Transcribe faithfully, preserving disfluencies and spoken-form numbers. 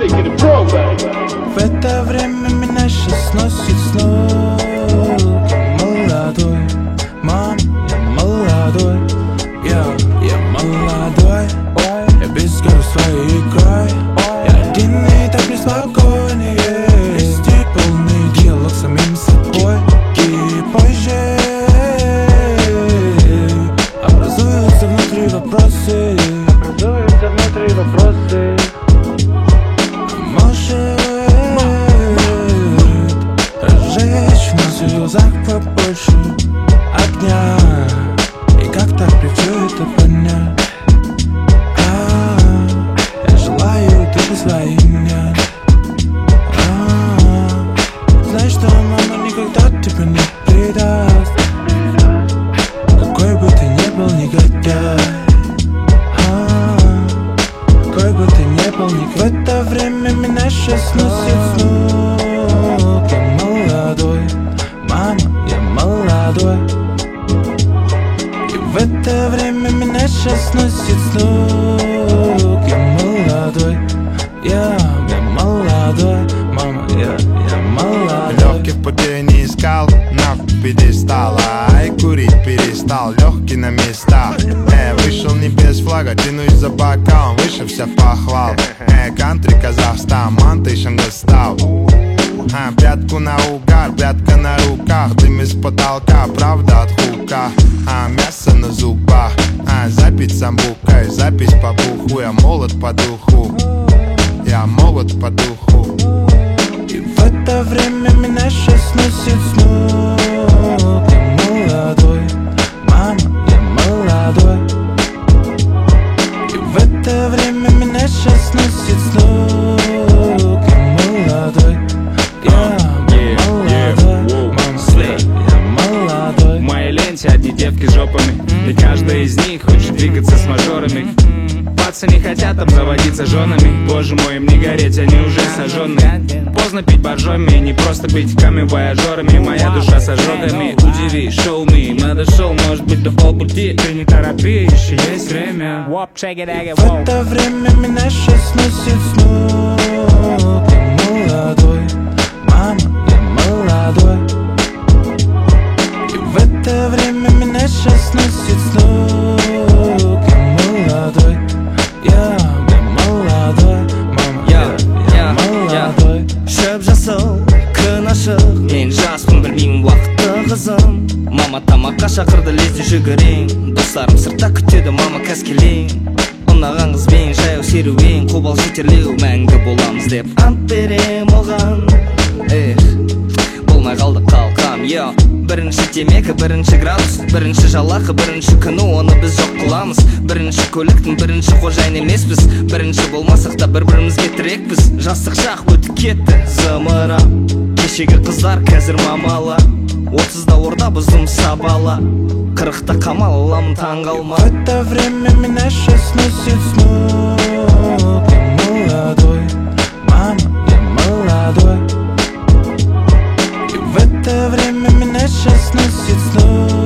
В это время меня сейчас носит снова. Я молодой, мам, я молодой. Я, я молодой, я бескаю своей игрой. Я один и так неспокойный. Вести полный диалог с самим собой. И позже образуются внутри вопросы. Образуются внутри вопросы. Может разжечь в нас в глазах побольше огня. И как так при все это понять? А, я желаю, ты свои меня. А, знаешь, что мама никогда тебя не предаст. Какой бы ты ни был негодяй, а, какой бы ты ни был негодяй. В это время меня сейчас носит с ног. Я молодой, мама, я молодой. И в это время меня сейчас носит с ног. Я молодой, я, я молодой, мама, я, я молодой. Легких путей не искал, на пьедестала. И курить перестал, легкий на местах. Э, вышел не без флага, тянусь за бокалом, выше вся похвал. Э, кантри Казахстан, мантышем достал. А, пятку на угар, пятка на руках. Дым из потолка, правда от хука. А, мясо на зубах, а, запись самбукой. Запись по буху, я молод по духу. Я молод по духу. И в это время меня сейчас носит с ног. Я молодой, мама, я молодой. И в это время меня сейчас носит с ног. Я молодой, я, я молодой, мама, я молодой. В моей ленте одни девки с жопами, и каждая из них хочет двигаться с мажорами. Пацы не хотят обзаводиться женами. Боже мой, им не гореть, они уже сожженные. Поздно пить боржоми, не просто быть камень-вояжерами. Моя душа с ожогами, удиви, шоу ми. Надо шоу, может быть, до полпути. Ты не торопи, еще есть время. В это время меня сейчас носит с ног. Я молодой, мама, я молодой. И в это время меня сейчас носит с ног. Я молодой, я, я молодой, мама, я, я молодой. Шөп жасыл, күн ашық, мен жаспын білмеймін уақытты қызым. Мама тамаққа шақырды, лезде жүгірейін. Достарым сыртта күтеді, мама кәскелейін. Ұнаған қызбен жаяу серуен, қобал жетерлеу, мәңгі боламыз деп ант берем оған. Эх, болмай қалды қалқам, йо. Бірінші темекі, бірінші градус, бірінші жалақы, бірінші күні оны біз жоқ қыламыз. Бірінші көліктің бірінші қожайын емеспіз. Бірінші болмасақ та бір-бірімізге тірекпіз. Жастық шақ өтіп кетті, зымыра. Кешегі қыздар қазір мамала. Отызда орда бұздым сабала. Қырықта қамал аламын таң қалма. В это время меня сейчас носит с ног. Я молодой, мама, я молодой. И в это время меня сейчас носит с ног.